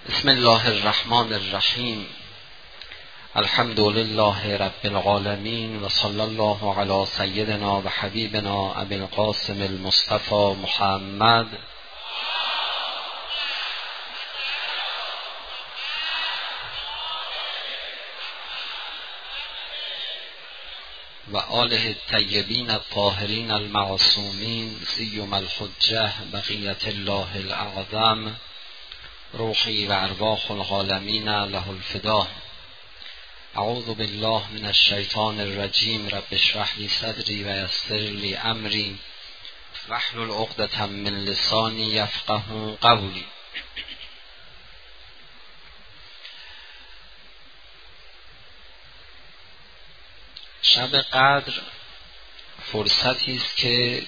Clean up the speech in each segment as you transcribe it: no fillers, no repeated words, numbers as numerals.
بسم الله الرحمن الرحیم. الحمد لله رب العالمین و صلی الله علی سیدنا و حبیبنا ابی القاسم المصطفى محمد و آله الطیبین الطاهرین المعصومین سیما الحجة بقیة الله الاعظم روحی و ارواح العالمین له الفدا. اعوذ بالله من الشیطان الرجیم. رب اشرح لی صدری و یسر لی امری واحلل عقدة من لسانی یفقهوا قولی. شب قدر فرصتی است که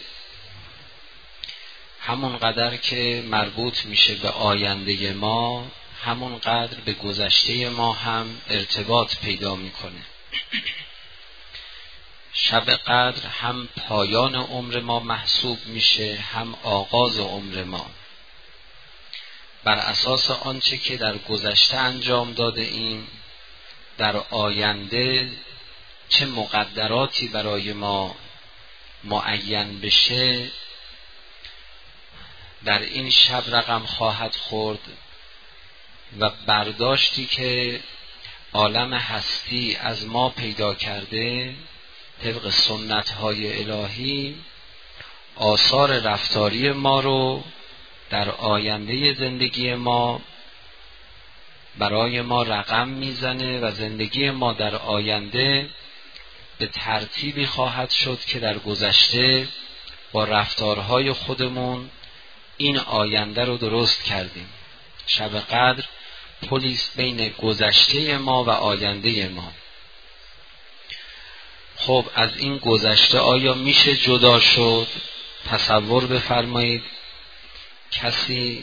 همون قدر که مربوط میشه به آینده ما، همون قدر به گذشته ما هم ارتباط پیدا میکنه. شب قدر هم پایان عمر ما محسوب میشه، هم آغاز عمر ما. بر اساس آنچه که در گذشته انجام داده ایم، در آینده چه مقدراتی برای ما معین بشه در این شب رقم خواهد خورد و برداشتی که عالم هستی از ما پیدا کرده طبق سنت‌های الهی آثار رفتاری ما رو در آینده زندگی ما برای ما رقم میزنه و زندگی ما در آینده به ترتیبی خواهد شد که در گذشته با رفتارهای خودمون این آینده رو درست کردیم. شب قدر پلیس بین گذشته ما و آینده ما. خب از این گذشته آیا میشه جدا شد؟ تصور بفرمایید کسی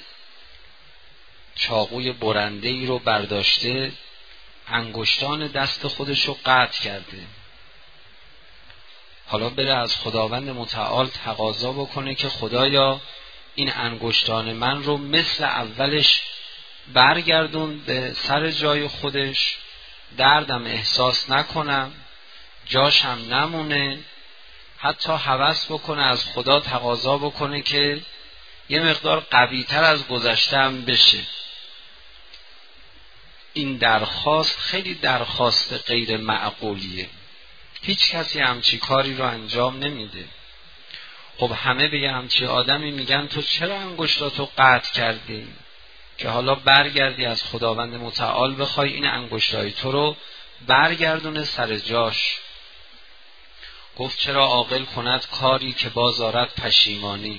چاقوی برنده ای رو برداشته، انگشتان دست خودش رو قطع کرده. حالا بره از خداوند متعال تقاضا بکنه که خدایا این انگشتان من رو مثل اولش برگردون به سر جای خودش، دردم احساس نکنم، جاشم نمونه. حتی هوس بکنه از خدا تقاضا بکنه که یه مقدار قوی تر از گذشته‌ام بشه. این درخواست خیلی درخواست غیر معقولیه. هیچ کسی همچی کاری رو انجام نمیده. خب همه به همچی آدمی میگن تو چرا انگشتاتو قطع کردی که حالا برگردی از خداوند متعال بخوای این انگشتای تو رو برگردونه سر جاش. گفت چرا عاقل کند کاری که باز آرد پشیمانی.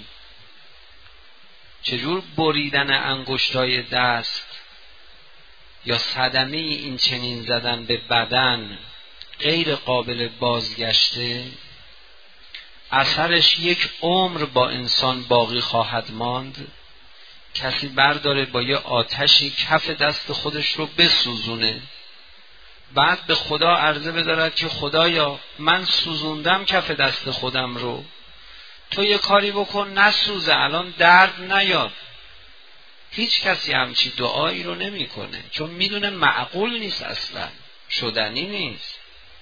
چجور بریدن انگشتای دست یا صدمه این چنین زدن به بدن غیر قابل بازگشته، اثرش یک عمر با انسان باقی خواهد ماند. کسی برداره با یه آتشی کف دست خودش رو بسوزونه، بعد به خدا عرضه بدارد که خدایا من سوزوندم کف دست خودم رو، تو یه کاری بکن نسوزه، الان درد نیاد. هیچ کسی همچی دعایی رو نمی کنه، چون میدونه معقول نیست، اصلا شدنی نیست.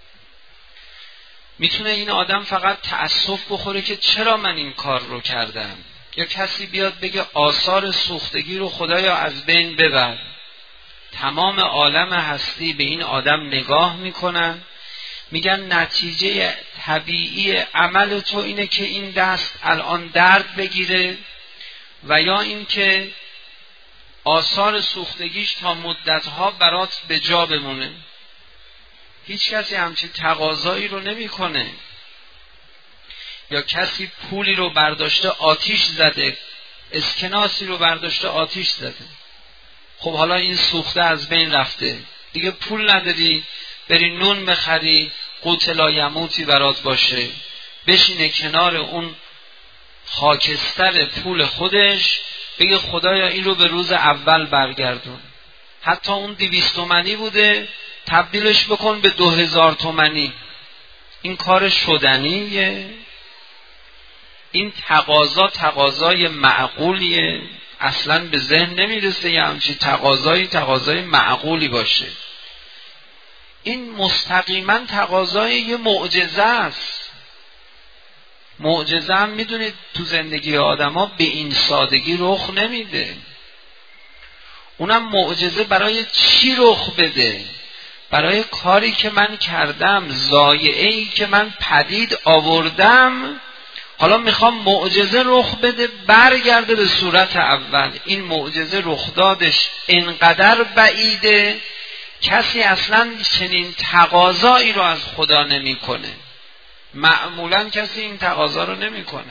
میتونه این آدم فقط تأسف بخوره که چرا من این کار رو کردم، یا کسی بیاد بگه آثار سوختگی رو خدایا از بین ببر. تمام عالم هستی به این آدم نگاه میکنن، میگن نتیجه طبیعی عمل تو اینه که این دست الان درد بگیره و یا این که آثار سوختگیش تا مدتها برات به جا بمونه. هیچ کسی همچین تقاضایی رو نمیکنه. یا کسی پولی رو برداشته آتیش زده، اسکناسی رو برداشته آتیش زده. خب حالا این سوخته از بین رفته، دیگه پول نداری بری نون بخری قوت لایموتی برات باشه، بشینه کنار اون خاکستر پول خودش بگه خدایا این رو به روز اول برگردون. حتی اون 200 تومانی بوده تبدیلش بکن به 2000 تومانی. این کار شدنیه؟ این تقاضای معقولیه؟ اصلا به ذهن نمیرسه یه همچین تقاضای معقولی باشه. این مستقیما تقاضای یه معجزه است. معجزه هم میدونید تو زندگی آدما به این سادگی رخ نمیده. اونم معجزه برای چی رخ بده؟ برای کاری که من کردم، ضایعه‌ای که من پدید آوردم، حالا میخوام معجزه رخ بده برگرده به صورت اول. این معجزه رخدادش اینقدر بعیده کسی اصلا چنین تقاضایی رو از خدا نمیکنه. معمولا کسی این تقاضا رو نمیکنه.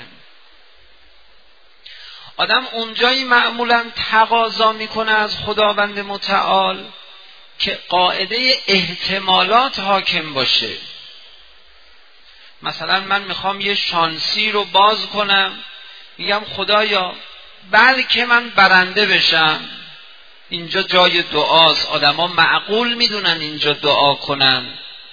آدم اونجایی معمولا تقاضا میکنه از خداوند متعال که قاعده احتمالات حاکم باشه. مثلا من میخوام یه شانسی رو باز کنم، میگم خدایا بلکه من برنده بشم. اینجا جای دعاست، آدما معقول میدونن اینجا دعا کنن.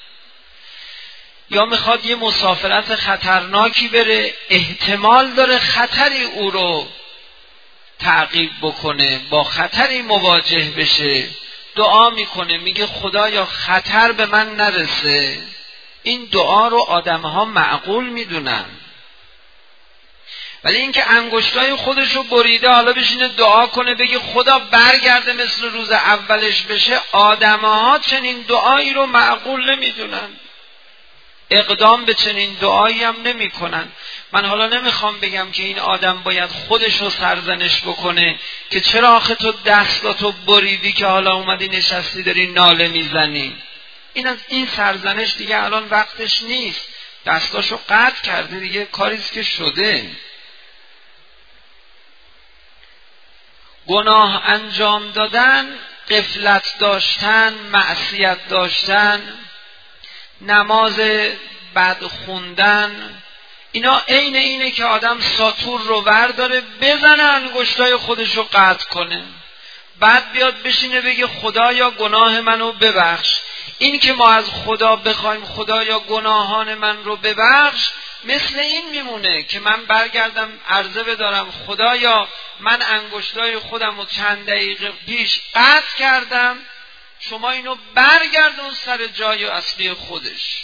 یا میخواد یه مسافرت خطرناکی بره، احتمال داره خطری او رو تعقیب بکنه، با خطری مواجه بشه، دعا میکنه، میگه خدایا خطر به من نرسه. این دعا رو آدمها معقول میدونن. ولی اینکه انگشتای خودش رو بریده حالا بشینه دعا کنه بگه خدا برگرده مثل روز اولش بشه، آدمها چنین دعایی رو معقول نمیدونن، اقدام به چنین دعایی هم نمی کنن. من حالا نمیخوام بگم که این آدم باید خودش رو سرزنش بکنه که چرا آخه تو دستاتو بریدی که حالا اومدی نشستی داری ناله میزنی. این سرزنش دیگه الان وقتش نیست، دستاشو قطع کرده دیگه، کاریست که شده. گناه انجام دادن، غفلت داشتن، معصیت داشتن، نماز بد خوندن، اینا عین اینه که آدم ساتور رو ورداره بزنه انگشتای خودش رو قطع کنه، بعد بیاد بشینه بگه خدایا گناه منو ببخش. این که ما از خدا بخوایم خدایا گناهان من رو ببخش، مثل این میمونه که من برگردم عرضه بدارم خدایا من انگشتای خودم رو چند دقیقه پیش قطع کردم، شما اینو برگردون سر جای اصلی خودش.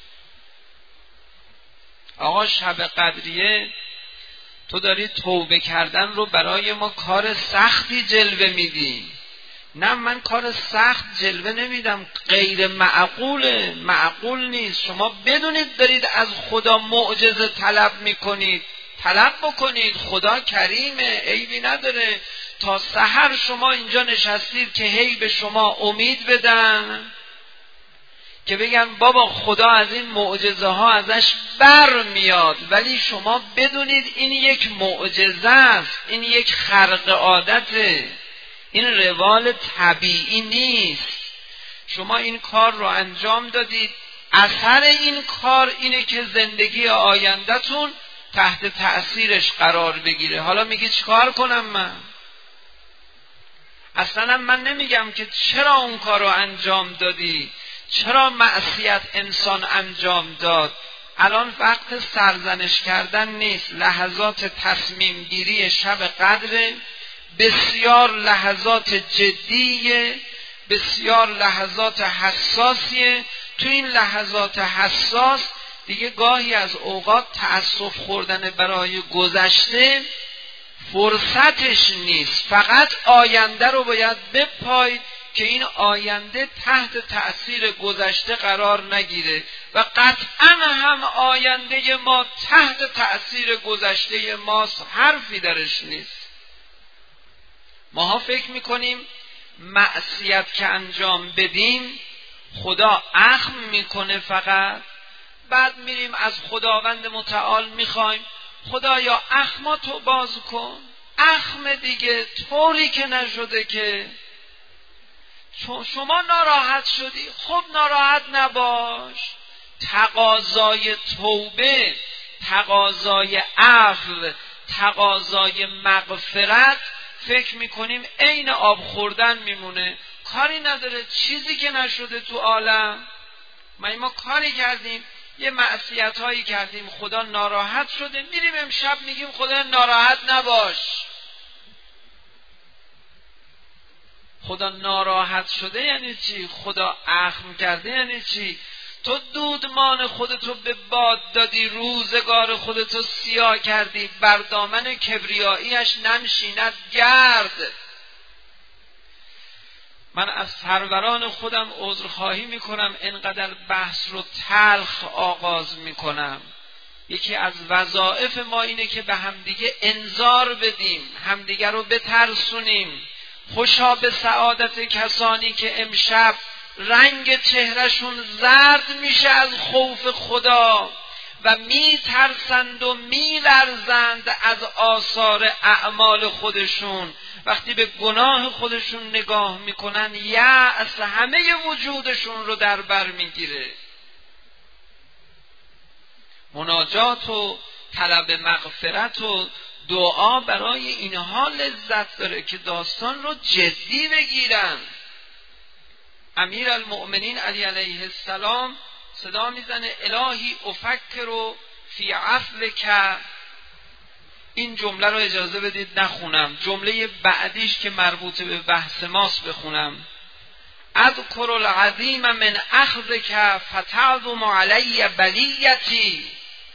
آقا شب قدریه تو داری توبه کردن رو برای ما کار سختی جلوه میدی. نه، من کار سخت جلوه نمیدم، غیر معقوله، معقول نیست. شما بدونید دارید از خدا معجزه طلب میکنید، طلب بکنید، خدا کریمه، عیبی نداره. تا سحر شما اینجا نشستید که هی به شما امید بدن، که بگن بابا خدا از این معجزه ها ازش بر میاد، ولی شما بدونید این یک معجزه است، این یک خرق عادته، این روال طبیعی نیست. شما این کار رو انجام دادید، اثر این کار اینه که زندگی آینده‌تون تحت تأثیرش قرار بگیره. حالا میگی چیکار کنم من؟ اصلا من نمیگم که چرا اون کار رو انجام دادی، چرا معصیت انسان انجام داد. الان وقت سرزنش کردن نیست، لحظات تصمیم گیری شب قدر، بسیار لحظات جدیه، بسیار لحظات حساسیه. تو این لحظات حساس دیگه گاهی از اوقات تأسف خوردن برای گذشته فرصتش نیست، فقط آینده رو باید بپای که این آینده تحت تأثیر گذشته قرار نگیره، و قطعا هم آینده ما تحت تأثیر گذشته ماست، حرفی درش نیست. ماها فکر میکنیم معصیت که انجام بدیم خدا اخم میکنه فقط، بعد میریم از خداوند متعال میخوایم خدایا اخماتو باز کن. اخم دیگه طوری که نشده که چون شما ناراحت شدی، خب ناراحت نباش. تقاضای توبه، تقاضای عفو، تقاضای مغفرت فکر میکنیم عین آب خوردن میمونه، کاری نداره، چیزی که نشده تو عالم. ما کاری کردیم، یه معصیت هایی کردیم، خدا ناراحت شده، میریم امشب میگیم خدا ناراحت نباش. خدا ناراحت شده یعنی چی؟ خدا اخم کرده یعنی چی؟ تو دودمان خودتو به باد دادی، روزگار خودتو سیاه کردی، بر دامن کبریاییش ننشیند گرد. من از سروران خودم عذرخواهی میکنم اینقدر بحث رو تلخ آغاز میکنم. یکی از وظایف ما اینه که به همدیگه انذار بدیم، همدیگه رو بترسونیم. خوشا به سعادت کسانی که امشب رنگ چهرشون زرد میشه از خوف خدا و میترسند و میلرزند از آثار اعمال خودشون. وقتی به گناه خودشون نگاه میکنن یأس همه وجودشون رو در بر میگیره. مناجات و طلب مغفرت و دعا برای اینها لذت داره که داستان رو جدی بگیرن. امیر المؤمنین علی علیه السلام صدا میزنه الهی افکر فی عفوک. این جمله رو اجازه بدید نخونم، جمله بعدیش که مربوط به بحث ماست بخونم. اذکر العظیم من اخذک فتعظم علی بلیتی.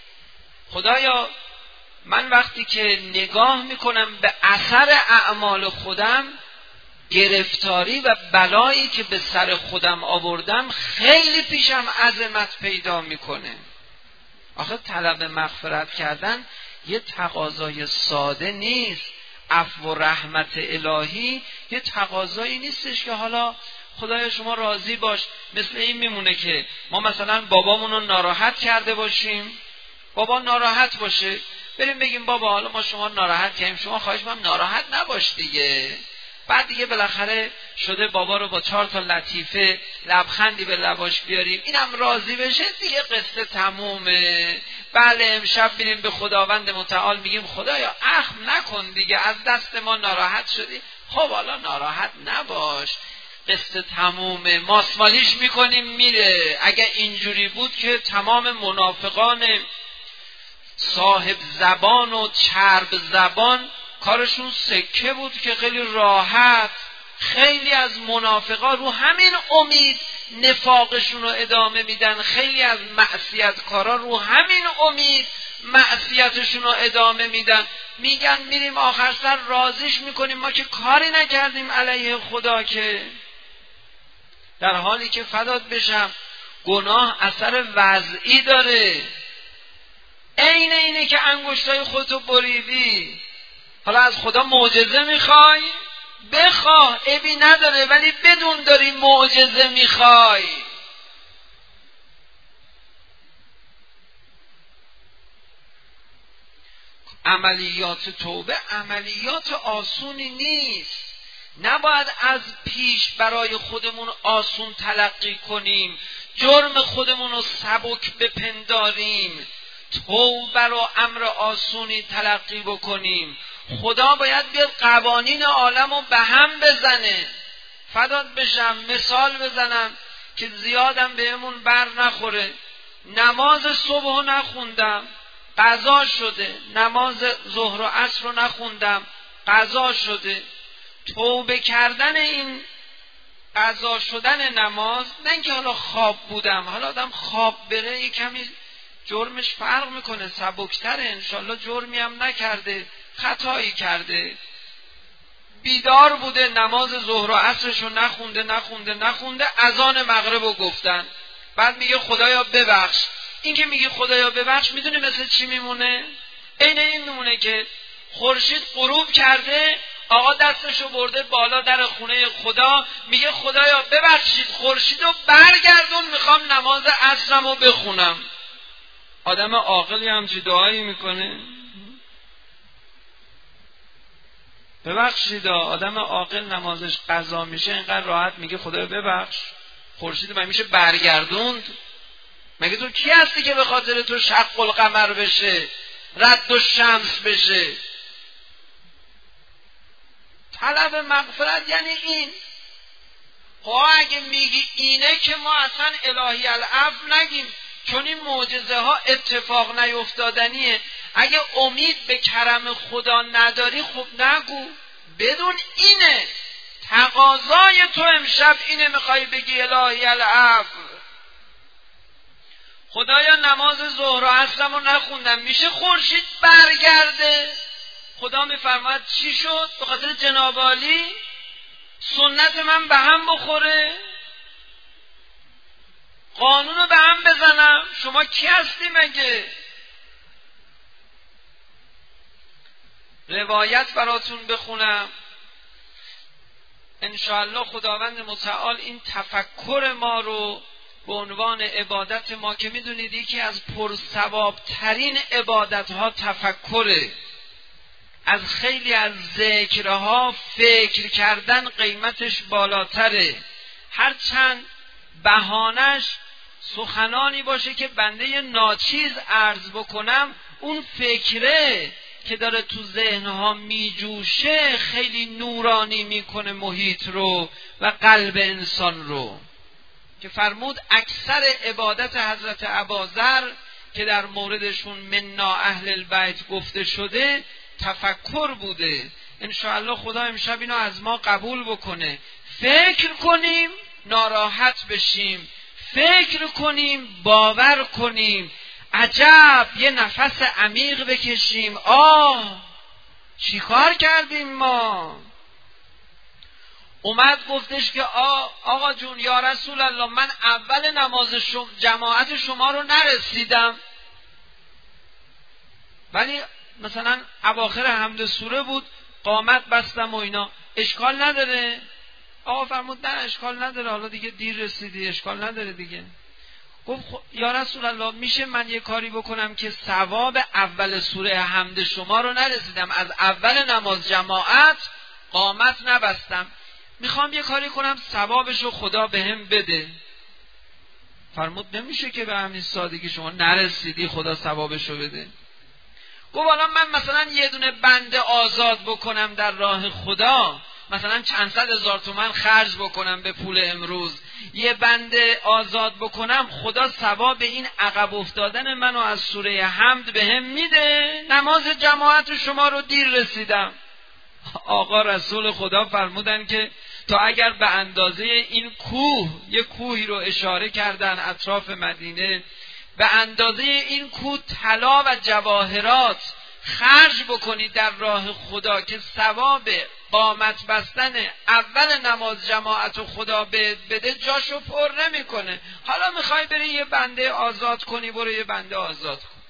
خدایا من وقتی که نگاه میکنم به اثر اعمال خودم، گرفتاری و بلایی که به سر خودم آوردم خیلی پیشم عظمت پیدا میکنه. آخه طلب مغفرت کردن یه تقاضای ساده نیست. عفو و رحمت الهی یه تقاضایی نیستش که حالا خدای شما راضی باش. مثل این میمونه که ما مثلا بابامون رو ناراحت کرده باشیم، بابا ناراحت باشه، بریم بگیم بابا حالا ما شما ناراحت کردیم، شما خواهش می‌کنم ناراحت نباش دیگه. بعد دیگه بالاخره شده بابا رو با 4 تا لطیفه لبخندی به لباش بیاریم، اینم راضی بشه دیگه، قصه تمومه. بله امشب بریم به خداوند متعال میگیم خدایا اخم نکن دیگه، از دست ما ناراحت شدی، خب حالا ناراحت نباش، قصه تمومه، ماسمالیش میکنیم میره. اگه اینجوری بود که تمام منافقان صاحب زبان و چرب زبان کارشون سکه بود که خیلی راحت. خیلی از منافقا رو همین امید نفاقشون رو ادامه میدن، خیلی از معصیتکارا رو همین امید معصیتشون رو ادامه میدن. میگن میریم آخر سر راضیش میکنیم، ما که کاری نکردیم علیه خدا که. در حالی که فدات بشم گناه اثر وضعی داره. اینه که انگشتای خودتو بریدی، حالا از خدا معجزه میخوای؟ بخواه، عیبی نداره، ولی بدون داری معجزه میخوای. عملیات توبه عملیات آسونی نیست. نباید از پیش برای خودمون آسون تلقی کنیم، جرم خودمون رو سبک بپنداریم، توبه رو امر آسونی تلقی بکنیم. خدا باید بیاد قوانین عالم رو به هم بزنه. فدات بشم مثال بزنم که زیادم بهمون بر نخوره. نماز صبح رو نخوندم، قضا شده. نماز ظهر و عصر رو نخوندم، قضا شده. توبه کردن این قضا شدن نماز، نه اینکه حالا خواب بودم، حالا آدم خواب بره یک کمی جرمش فرق میکنه، سبکتره، انشالله جرمی هم نکرده، خطایی کرده. بیدار بوده، نماز ظهر و عصرش رو نخونده، اذان مغرب رو گفتن، بعد میگه خدایا ببخش. این که میگه خدایا ببخش میدونی مثل چی میمونه؟ این میمونه که خورشید غروب کرده، آقا دستشو برده بالا در خونه خدا، میگه خدایا ببخشید خورشیدو برگردون، میخوام نماز عصرمو بخونم. آدم عاقلی همچین دعایی میکنه؟ ببخشید آدم عاقل نمازش قضا میشه اینقدر راحت میگه خدایا ببخش خورشید من میشه برگردوند؟ مگه تو کی هستی که به خاطر تو شق القمر بشه، رد الشمس بشه؟ طلب مغفرت یعنی این. خب اگه میگی اینه که ما اصلا الهی العفو نگیم، چون این معجزه ها اتفاق نیفتادنیه. اگه امید به کرم خدا نداری خب نگو. بدون اینه تقاضای تو امشب اینه، میخوای بگی الهی العفو، خدایا نماز ظهر و عصرم رو نخوندم، میشه خورشید برگرده؟ خدا میفرماید چی شد؟ به خاطر جناب عالی سنت من به هم بخوره، قانون رو به هم بزنم؟ شما کی هستی مگه؟ روایت براتون بخونم انشاءالله خداوند متعال این تفکر ما رو به عنوان عبادت ما، که میدونید یکی از پرثواب ترین عبادت ها تفکره، از خیلی از ذکرها فکر کردن قیمتش بالاتره، هرچند بهانش سخنانی باشه که بنده ناچیز عرض بکنم، اون فکره که داره تو ذهنها میجوشه خیلی نورانی میکنه محیط رو و قلب انسان رو، که فرمود اکثر عبادت حضرت اباذر که در موردشون منا اهل البیت گفته شده تفکر بوده. انشاءالله خدا امشب اینو از ما قبول بکنه. فکر کنیم ناراحت بشیم، فکر کنیم باور کنیم، عجب یه نفس عمیق بکشیم، چی کار کردیم ما؟ اومد گفتش که آقا جون یا رسول الله، من اول نماز جماعت شما رو نرسیدم، ولی مثلا اواخر حمد سوره بود قامت بستم و اینا، اشکال نداره؟ آقا فرمود نه اشکال نداره، حالا دیگه دیر رسیدی، اشکال نداره دیگه. گفت یا رسول الله میشه من یه کاری بکنم که ثواب اول سوره حمد شما رو نرسیدم، از اول نماز جماعت قامت نبستم، میخوام یه کاری کنم ثوابشو خدا بهم بده. فرمود نمیشه که به همین سادگی شما نرسیدی خدا ثوابشو بده. گفت حالا من مثلا یه دونه بنده آزاد بکنم در راه خدا، مثلا چند صد هزار تومان خرج بکنم به پول امروز، یه بنده آزاد بکنم، خدا ثواب این عقب افتادن منو از سوره حمد بهم میده، نماز جماعت شما رو دیر رسیدم. آقا رسول خدا فرمودن که تا اگر به اندازه این کوه، یه کوهی رو اشاره کردن اطراف مدینه، به اندازه این کوه طلا و جواهرات خرج بکنید در راه خدا که ثواب قامت بستن اول نماز جماعت و خدا بده، جاشو پر نمیکنه. حالا میخوای بری یه بنده آزاد کنی، برو یه بنده آزاد کن.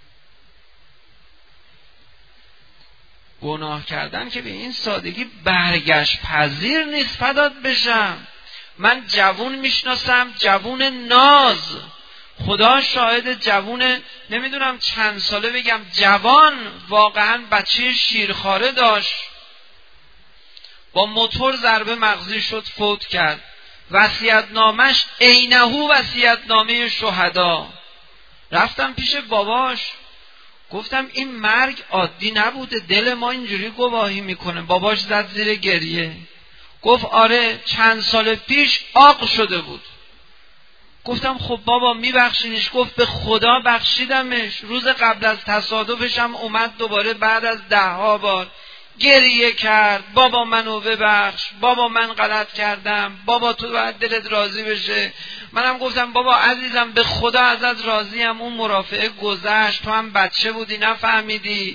گناه کردن که به این سادگی برگشت پذیر نیست. فدات بشم، من جوون میشناسم، جوون ناز، خدا شاهد، جوون نمیدونم چند ساله بگم، جوان، واقعا بچه شیرخواره داشت، با موتور ضربه مغزی شد، فوت کرد. وصیت‌نامش عینه وصیت‌نامه شهدا. رفتم پیش باباش، گفتم این مرگ عادی نبوده، دل ما اینجوری گواهی میکنه. باباش زد زیر گریه، گفت آره چند سال پیش عاق شده بود. گفتم خب بابا میبخشینش؟ گفت به خدا بخشیدمش، روز قبل از تصادفش هم اومد دوباره بعد از 10 بار گریه کرد، بابا منو ببخش، بابا من غلط کردم، بابا تو باید دلت راضی بشه. منم گفتم بابا عزیزم به خدا ازت راضیم، اون مرافعه گذشت، تو هم بچه بودی نفهمیدی،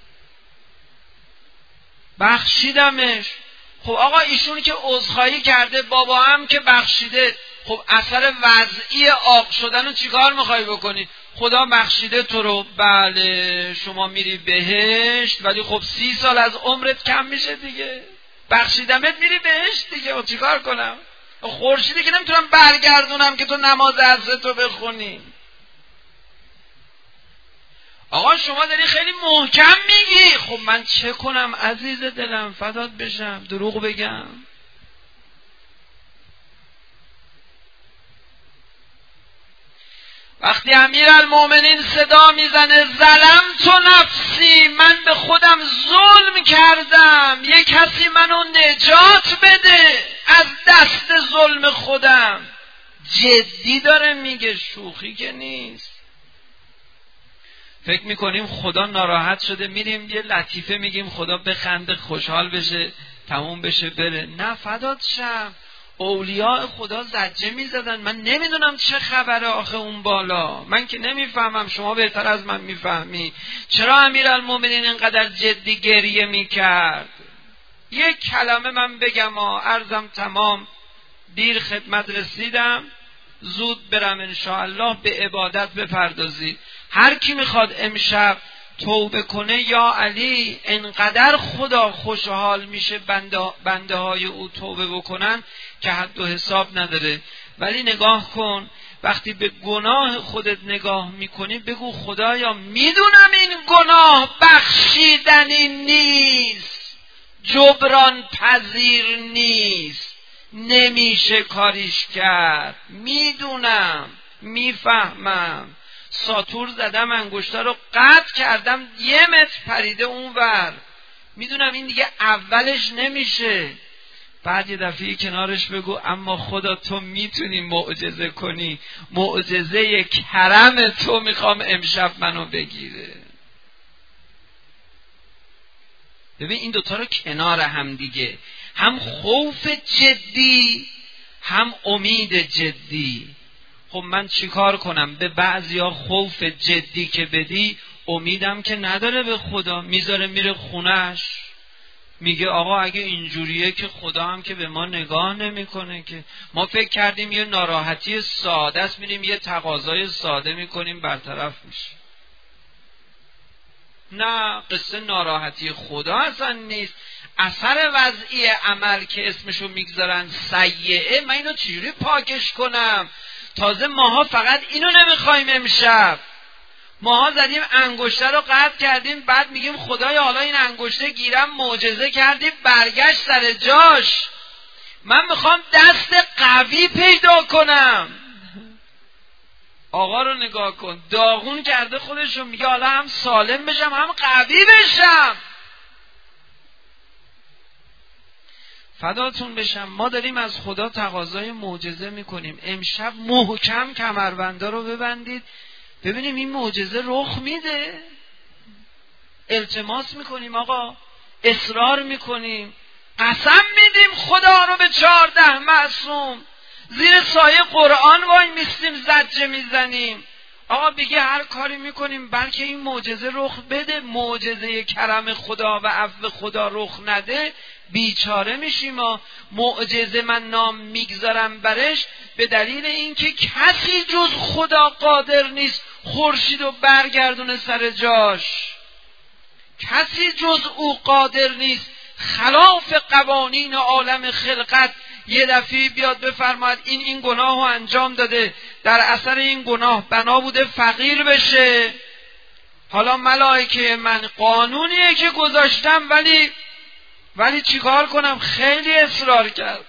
بخشیدمش. خب آقا ایشون که عذرخواهی کرده، بابا هم که بخشیده، خب اثر وضعی عاق شدن رو چیکار میخوای بکنی؟ خدا بخشیده تو رو، بله شما میری بهشت، ولی خب 30 سال از عمرت کم میشه دیگه، بخشیدمت میری بهشت دیگه، چیکار کنم؟ خورشیدی که نمیتونم برگردونم که تو نماز عصر تو بخونی. آقا شما داری خیلی محکم میگی. خب من چه کنم عزیز دلم، فدات بشم، دروغ بگم؟ وقتی امیرالمومنین صدا میزنه ظلمت نفسی، من به خودم ظلم کردم، یک کسی منو نجات بده از دست ظلم خودم، جدی داره میگه، شوخی که نیست. فکر میکنیم خدا ناراحت شده، میریم یه لطیفه میگیم خدا بخنده خوشحال بشه، تموم بشه بره. نه فدات شم، اولیاء خدا زجه میزدن. من نمیدونم چه خبره آخه اون بالا، من که نمیفهمم، شما بهتر از من میفهمی. چرا امیرالمومنین اینقدر جدی گریه میکرد؟ یک کلمه من بگم عرضم تمام، دیر خدمت رسیدم، زود برم انشاءالله به عبادت بپردازید. هر کی میخواد امشب توبه کنه یا علی، انقدر خدا خوشحال میشه بنده های او توبه بکنن که حد و حساب نداره. ولی نگاه کن، وقتی به گناه خودت نگاه میکنی بگو خدایا میدونم این گناه بخشیدنی نیست، جبران پذیر نیست، نمیشه کاریش کرد، میدونم، میفهمم، ساتور زدم، انگشتا رو قطع کردم 1 متر پریده اونور، میدونم این دیگه اولش نمیشه. بعد یه دفعه کنارش بگو اما خدا تو میتونی معجزه کنی، معجزه کرم تو میخوام امشب منو بگیره. ببین این دوتا رو کنار هم دیگه، هم خوف جدی هم امید جدی. خب من چیکار کنم؟ به بعضیا خوف جدی که بدی، امیدم که نداره به خدا، میذاره میره خونش، میگه آقا اگه اینجوریه که خدا هم که به ما نگاه نمیکنه، که ما فکر کردیم یه ناراحتی ساده است، میریم یه تقاضای ساده میکنیم برطرف میشه. نه، قصه ناراحتی خدا اصلا نیست، اثر وضعی عمل که اسمشو میگذارن سیئه. من اینو چجوری پاکش کنم؟ تازه ماها فقط اینو نمیخوایم امشب، ماها زدیم انگشته رو قطع کردیم، بعد میگیم خدایا حالا این انگشته گیرم معجزه کردی برگشت سر جاش، من میخوام دست قوی پیدا کنم. آقا رو نگاه کن، داغون کرده خودشو، میگه حالا هم سالم بشم هم قوی بشم. فداتون بشم، ما داریم از خدا تقاضای معجزه میکنیم. امشب محکم کمربندا رو ببندید، ببینیم این معجزه رخ میده. التماس میکنیم آقا، اصرار میکنیم، قسم میدیم خدا رو به 14 معصوم، زیر سایه قرآن وای میستیم زجه میزنیم. آقا بگه هر کاری میکنیم بلکه این معجزه رخ بده. معجزه کرم خدا و عفو خدا رخ نده بیچاره میشیم. معجزه من نام میگذارم برش به دلیل اینکه کسی جز خدا قادر نیست خورشید رو برگردونه سر جاش، کسی جز او قادر نیست خلاف قوانین عالم خلقت یه دفعه بیاد بفرماید این گناه رو انجام داده، در اثر این گناه بنا بوده فقیر بشه. حالا ملائکه من قانونیه که گذاشتم، ولی چیکار کنم؟ خیلی اصرار کرد.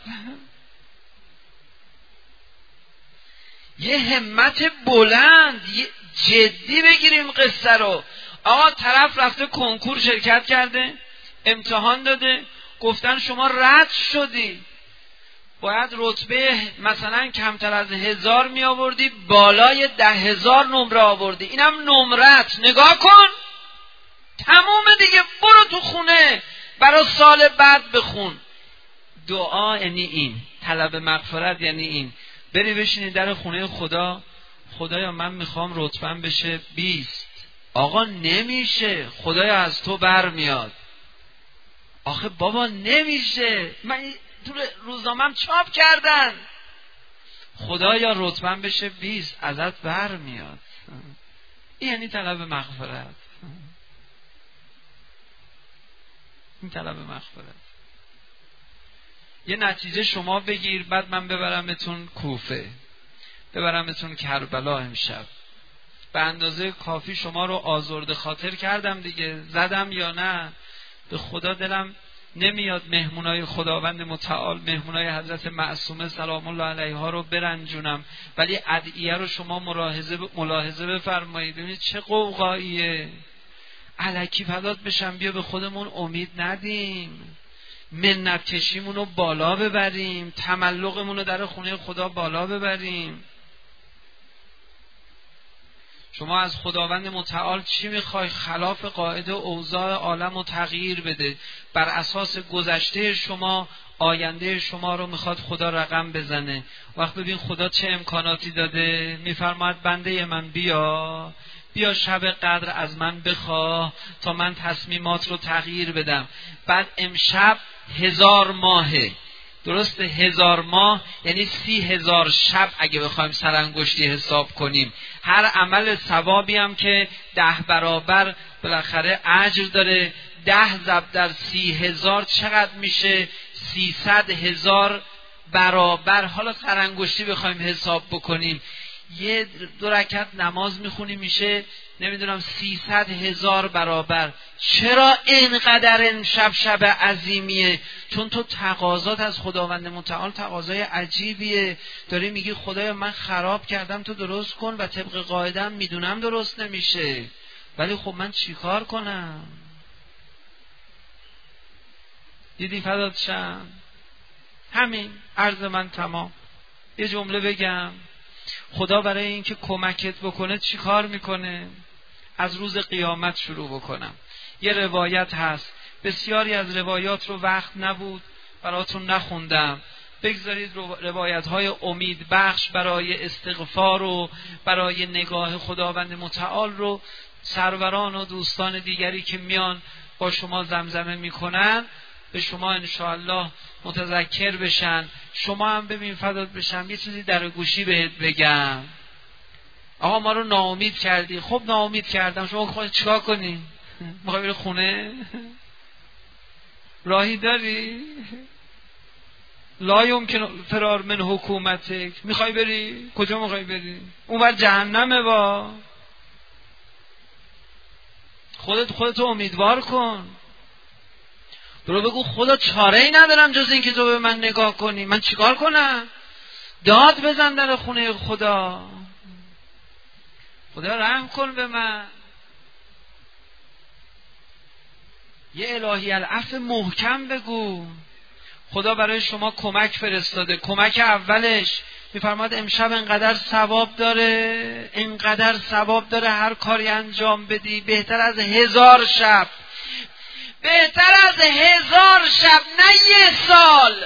یه همت بلند، یه جدی بگیریم قصه رو. آقا طرف رفته کنکور شرکت کرده، امتحان داده، گفتن شما رد شدی، باید رتبه مثلا کمتر از 1000 می آوردی، بالای 10,000 نمره آوردی، اینم نمرت، نگاه کن تموم دیگه، برو تو خونه برای سال بعد بخون. دعا یعنی این، طلب مغفرت یعنی این، بری بشینی در خونه خدا، خدایا من میخوام رتبم بشه 20. آقا نمیشه، خدایا از تو برمیاد. آخه بابا نمیشه، من تو روزنامه‌ام چاپ کردن، خدایا رتبم بشه 20 ازت برمیاد. این یعنی طلب مغفرت، این طلب مغفرت. یه نتیجه شما بگیر، بعد من ببرمتون کوفه، ببرمتون کربلا امشب. به اندازه کافی شما رو آزرده خاطر کردم دیگه، زدم یا نه؟ به خدا دلم نمیاد مهمونای خداوند متعال، مهمونای حضرت معصومه سلام الله علیها رو برنجونم، ولی ادعیه رو شما ملاحظه بفرمایید. ببینید چه قوقاییه، الکی فدات بشم، بیا به خودمون امید ندیم، منت کشیمون رو بالا ببریم، تملقمون رو در خونه خدا بالا ببریم. شما از خداوند متعال چی میخوای؟ خلاف قاعده اوضاع عالم رو تغییر بده. بر اساس گذشته شما آینده شما رو میخواد خدا رقم بزنه. وقت ببین خدا چه امکاناتی داده. میفرماید بنده من بیا شب قدر از من بخواه تا من تصمیمات رو تغییر بدم. بعد امشب 1000 ماهه، درسته؟ 1000 ماه یعنی 30,000 شب اگه بخوایم سرانگشتی حساب کنیم. هر عمل ثوابی هم که 10 برابر بالاخره اجر داره. 10 ضرب در 30,000 چقدر میشه؟ 300,000 برابر. حالا سرانگشتی بخوایم حساب بکنیم، یه 2 رکعت نماز میخونیم میشه نمیدونم 300,000 برابر. چرا اینقدر این شب عظیمیه؟ چون تو تقاضات از خداوند متعال تقاضای عجیبیه. داری میگی خدایا من خراب کردم تو درست کن و طبق قاعدم میدونم درست نمیشه، ولی خب من چیکار کنم؟ دیدی فدات شم؟ همین عرض من تمام. یه جمله بگم، خدا برای اینکه کمکت بکنه چی کار میکنه؟ از روز قیامت شروع بکنم. یه روایت هست، بسیاری از روایات رو وقت نبود براتون نخوندم، بگذارید روایت های امید بخش برای استغفار و برای نگاه خداوند متعال رو سروران و دوستان دیگری که میان با شما زمزمه میکنن به شما انشاءالله متذکر بشن. شما هم ببین فدات بشم یه چیزی در گوشی بهت بگم. آقا ما رو ناامید کردی. خب ناامید کردم، شما خواهی چیکار کنی؟ میخوای بری خونه؟ راهی داری؟ لا یمکن فرار من حکومتک. میخوای بری؟ کجا میخوای بری؟ اون بر جهنمه. با خودتو امیدوار کن. برو بگو خدا چاره ای ندارم جز این که تو به من نگاه کنی. من چیکار کنم؟ داد بزن در خونه خدا. خدا رحم کن به من. یه الهی العفو محکم بگو. خدا برای شما کمک فرستاده. کمک اولش میفرماد امشب انقدر ثواب داره، انقدر ثواب داره هر کاری انجام بدی بهتر از 1000 شب، بهتر از 1000 شب، نه 1 سال.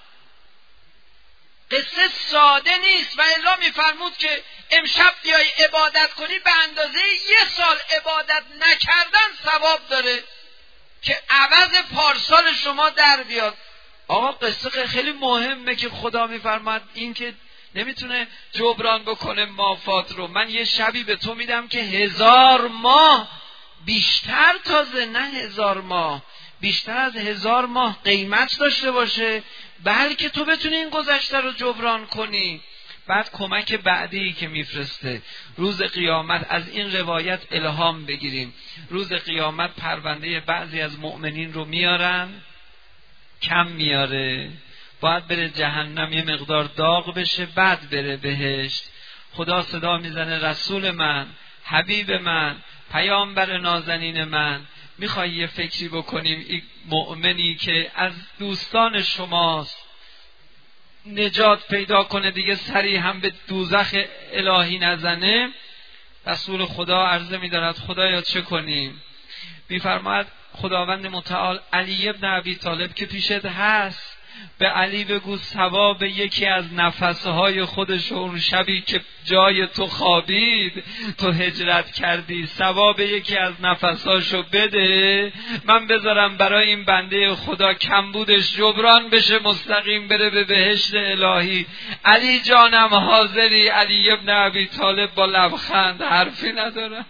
قصه ساده نیست. و الا میفرمود که امشب بیای عبادت کنی به اندازه 1 سال عبادت نکردن ثواب داره که عوض پارسال شما در بیاد. آقا قصه خیلی مهمه که خدا میفرماد این که نمیتونه جبران بکنه مافات رو. من یه شبی به تو میدم که 1000 ماه بیشتر، تازه نه 1000 ماه، بیشتر از 1000 ماه قیمت داشته باشه، بلکه تو بتونی این گذشته رو جبران کنی. بعد کمک بعدی که میفرسته روز قیامت، از این روایت الهام بگیریم. روز قیامت پرونده بعضی از مؤمنین رو میارن، کم میاره، باید بره جهنم یه مقدار داغ بشه بعد بره بهشت. خدا صدا میزنه رسول من، حبیب من، پیامبر نازنین من، میخوای یه فکری بکنیم این مؤمنی که از دوستان شماست نجات پیدا کنه دیگه سری هم به دوزخ الهی نزنه؟ رسول خدا عرضه می‌دارد خدایا چه کنیم؟ میفرماید خداوند متعال علی ابن ابی طالب که پیشت هست، به علی بگو ثواب یکی از نفسهای خودش اون شبی که جای تو خوابید تو هجرت کردی، ثواب یکی از نفساشو بده، من بذارم برای این بنده خدا کمبودش جبران بشه، مستقیم بره به بهشت الهی. علی جانم حاضری؟ علی ابن ابی طالب با لبخند، حرفی ندارم.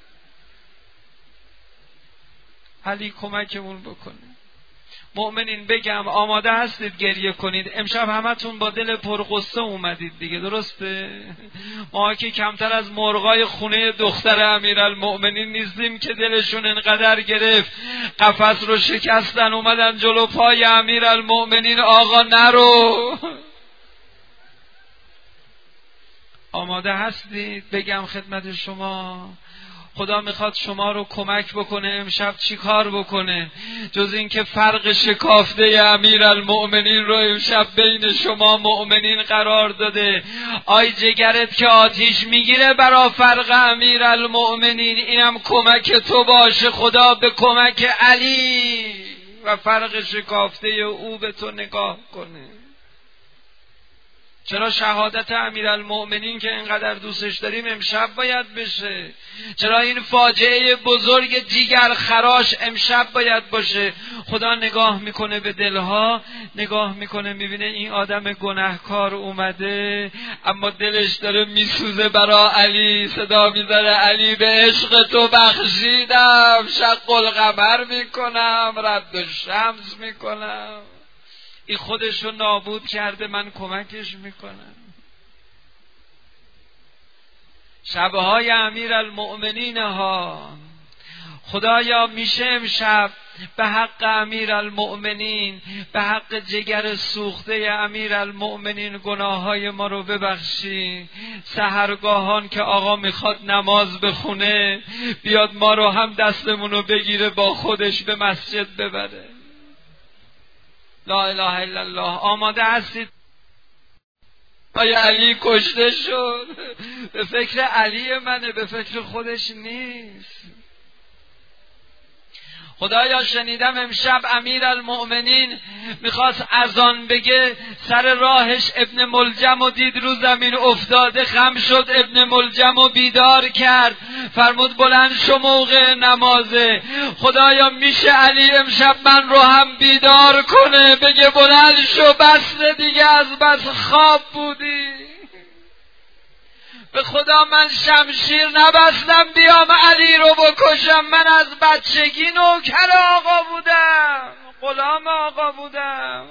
علی کمکمون بکنه. مؤمنین بگم آماده هستید گریه کنید؟ امشب همتون با دل پرغصه اومدید دیگه، درسته؟ ما که کمتر از مرغای خونه دختر امیرالمؤمنین نیستیم که دلشون انقدر گرفت قفس رو شکستن اومدن جلو پای امیرالمؤمنین آقا نرو. آماده هستید؟ بگم خدمت شما خدا میخواد شما رو کمک بکنه امشب چی کار بکنه جز این که فرق شکافته امیرالمؤمنین رو امشب بین شما مؤمنین قرار داده. آی جگرت که آتیش میگیره برا فرق امیرالمؤمنین، اینم کمک تو باشه خدا به کمک علی و فرق شکافته او به تو نگاه کنه. چرا شهادت امیرالمؤمنین که اینقدر دوستش داریم امشب باید بشه؟ چرا این فاجعه بزرگ جیگر خراش امشب باید باشه؟ خدا نگاه میکنه به دلها، نگاه میکنه میبینه این آدم گناهکار اومده اما دلش داره میسوزه برا علی، صدا میذاره علی به عشق تو بخشیدم، شق القمر میکنم، رد الشمس میکنم، این خودشو نابود کرده من کمکش میکنم. شبهای امیرالمؤمنین ها خدایا میشه امشب به حق امیرالمؤمنین، به حق جگر سوخته امیرالمؤمنین گناههای ما رو ببخشی. سحرگاهان که آقا میخواد نماز بخونه بیاد ما رو هم دستمون رو بگیره با خودش به مسجد ببره. لا اله الا الله. آماده هستید؟ آیا علی کشته شد؟ به فکر علی منه، به فکر خودش نیست. خدایا شنیدم امشب امیرالمؤمنین میخواست اذان بگه، سر راهش ابن ملجم و دید رو زمین افتاده، خم شد، ابن ملجم و بیدار کرد، فرمود بلند شو موقع نمازه. خدایا میشه علی امشب من رو هم بیدار کنه، بگه بلند شو بس دیگه، از بس خواب بودی. به خدا من شمشیر نبستم بیام علی رو بکشم، من از بچگی نوکر آقا بودم، غلام آقا بودم.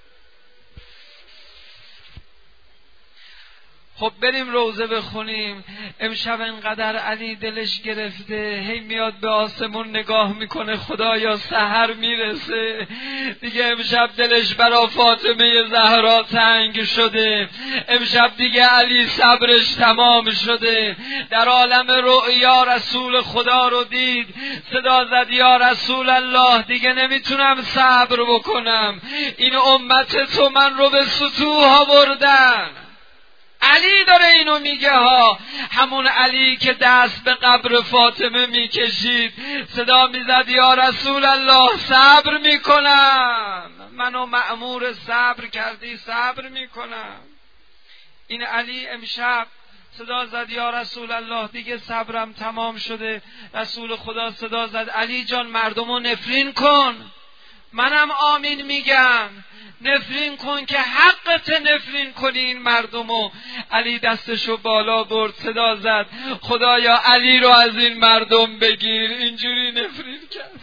خب بریم روزه بخونیم. امشب انقدر علی دلش گرفته، هی میاد به آسمون نگاه میکنه، خدایا سحر میرسه دیگه. امشب دلش برا فاطمه زهرا تنگ شده، امشب دیگه علی صبرش تمام شده. در عالم رؤیا رسول خدا رو دید، صدا زد یا رسول الله دیگه نمیتونم صبر بکنم، این امت تو من رو به سطوح آوردن. علی داره اینو میگه ها، همون علی که دست به قبر فاطمه میکشید، صدا میزد یا رسول الله صبر میکنم، منو مأمور صبر کردی صبر میکنم. این علی امشب صدا زد یا رسول الله دیگه صبرم تمام شده. رسول خدا صدا زد علی جان مردمو نفرین کن. منم آمین میگم، نفرین کن که حقت نفرین کنی این مردمو. علی دستشو بالا برد، صدا زد خدایا علی رو از این مردم بگیر. اینجوری نفرین کرد.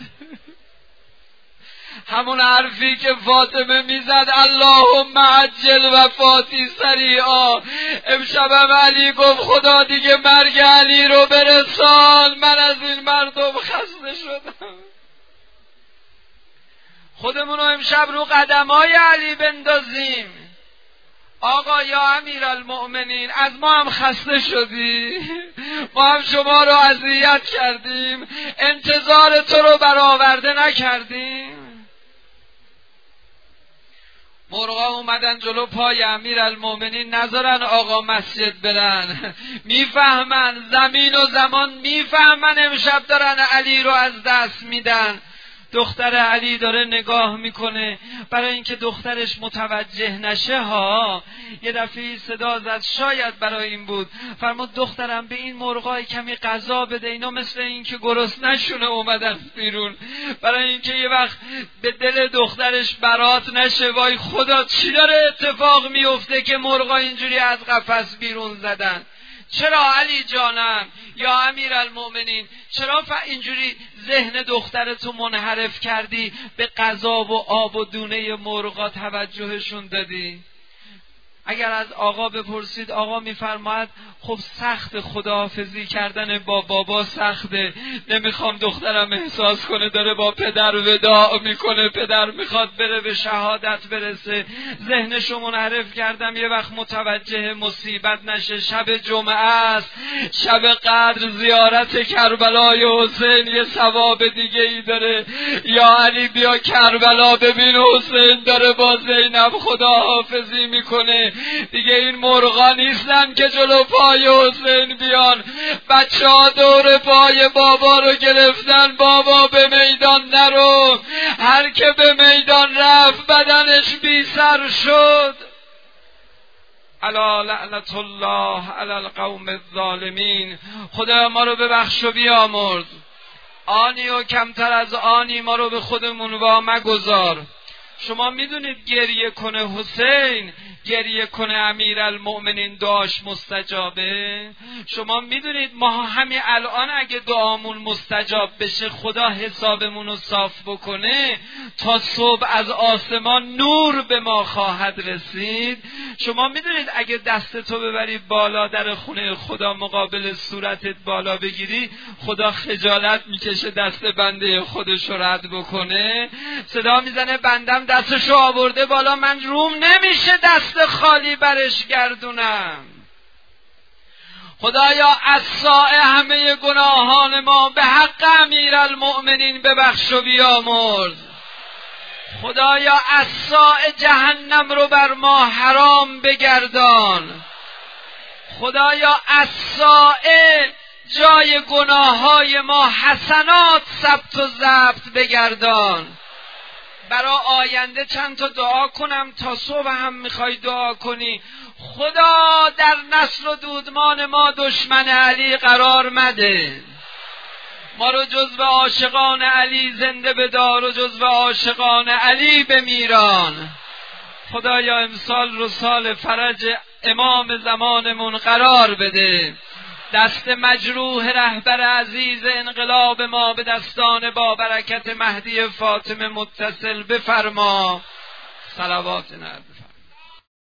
همون حرفی که فاطمه میزد اللهم عجل وفاتی سریعا، امشبم علی گفت خدا دیگه مرگ علی رو برسان، من از این مردم خسته شدم. خودمونو امشب رو قدمای علی بندازیم. آقا یا امیرالمؤمنین از ما هم خسته شدی، ما هم شما رو اذیت کردیم، انتظار تو رو برآورده نکردیم. مرغا اومدن جلو پای امیرالمؤمنین، نذارن آقا مسجد برن، میفهمن زمین و زمان، میفهمن امشب دارن علی رو از دست میدن. دختر علی داره نگاه میکنه، برای اینکه دخترش متوجه نشه ها، یه دفعه صدا زد، شاید برای این بود، فرمود دخترم به این مرغای کمی غذا بده، اینا مثل این که گرسنه‌شونه اومدن بیرون، برای اینکه یه وقت به دل دخترش برات نشه وای خدا چی داره اتفاق میفته که مرغا اینجوری از قفس بیرون زدن. چرا علی جانم یا امیرالمؤمنین، چرا اینجوری ذهن دخترتو منحرف کردی، به غذا و آب و دونه مرغا توجهشون دادی؟ اگر از آقا بپرسید، آقا میفرماید خب سخت خداحافظی کردن با بابا سخته، نمیخوام دخترم احساس کنه داره با پدر وداع میکنه، پدر میخواد بره به شهادت برسه. ذهنشو منحرف کردم یه وقت متوجه مصیبت نشه. شب جمعه است، شب قدر، زیارت کربلای حسین یه ثواب دیگه ای داره. یا علی بیا کربلا ببین حسین داره با زینب خداحافظی میکنه. دیگه این مرغا نیستن که جلو پای حسین بیان. بچه ها دور پای بابا رو گرفتن، بابا به میدان نرو. هر که به میدان رفت بدنش بی سر شد. الا لعنت الله علی القوم الظالمین. خدا ما رو ببخش و بیامرز. آنی و کمتر از آنی ما رو به خودمون وا مگذار. شما میدونید گریه کنه حسین، گریه کنه امیرالمؤمنین دعاش مستجابه؟ شما میدونید ما همین الان اگه دعامون مستجاب بشه، خدا حسابمون رو صاف بکنه، تا صبح از آسمان نور به ما خواهد رسید. شما میدونید اگه دستتو ببری بالا در خونه خدا مقابل صورتت بالا بگیری، خدا خجالت میکشه دست بنده خودش رو رد بکنه. صدا میزنه بندم دستشو آورده بالا، من روم نمیشه دست خالی برش گردونم. خدایا از سایه همه گناهان ما به حق امیرالمؤمنین ببخش و بیامرز. خدایا از سایه جهنم رو بر ما حرام بگردان. خدایا از سایه جای گناههای ما حسنات ثبت و ضبط بگردان. برای آینده چند تا دعا کنم، تا صبح هم میخوای دعا کنی. خدا در نسل و دودمان ما دشمن علی قرار مده. ما رو جزو عاشقان علی زنده بدار و جزو عاشقان علی بمیران. خدایا امسال رو سال فرج امام زمانمون قرار بده. دست مجروح رهبر عزیز انقلاب ما به دستان با برکت مهدی فاطمه متصل بفرما. صلوات نبی.